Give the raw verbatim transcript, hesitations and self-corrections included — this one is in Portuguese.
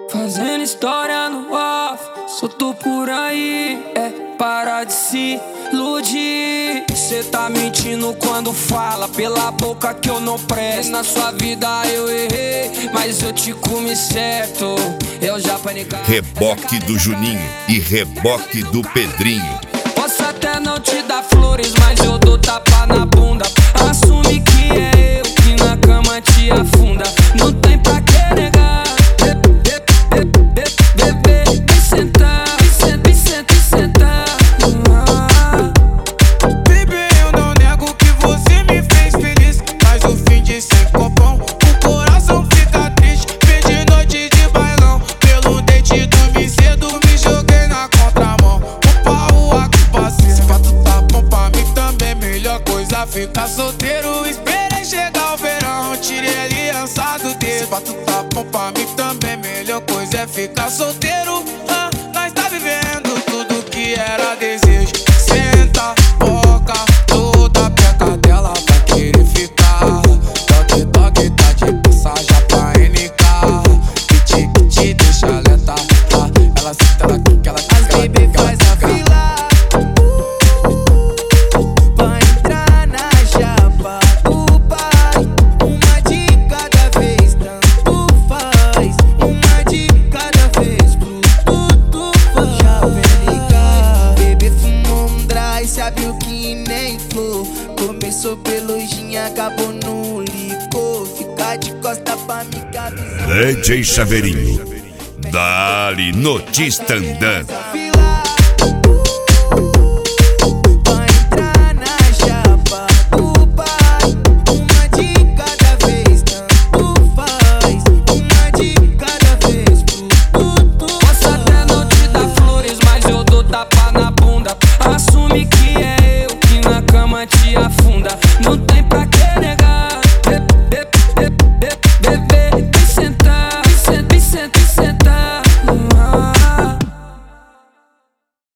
Fazendo história no off, solto por aí, é parar de se iludir. Cê tá mentindo quando fala pela boca que eu não presto. Na sua vida eu errei, mas eu te comi certo. Eu já paniquei. Reboque do Juninho e reboque do Pedrinho. Posso até não te dar flores, mas eu dou tapa na bunda. Assume que é eu que na cama te afunda. Não tem pra que negar. Ficar solteiro, esperei chegar o verão. Tirei a aliança do dedo. Se pra tu tá bom pra mim também, melhor coisa é ficar solteiro. ah, Nós tá vivendo tudo que era desejo. Senta, boca, toda peca dela vai querer ficar. Toque, toque, tá de passagem pra N K. Que te, que te deixa alerta. Ela senta, ela quica, ela quica. As baby faz a fila. Sabe o que nem flor. Começou pelo gin, acabou no licor. Ficar de costa pra me cabecear. D J Chaveirinho, dali notícia andando. Vai entrar na chapa do pai. Uma de cada vez, tanto faz. Uma de cada vez, pro tudo. Posso até não te dar flores, mas eu dou tapa na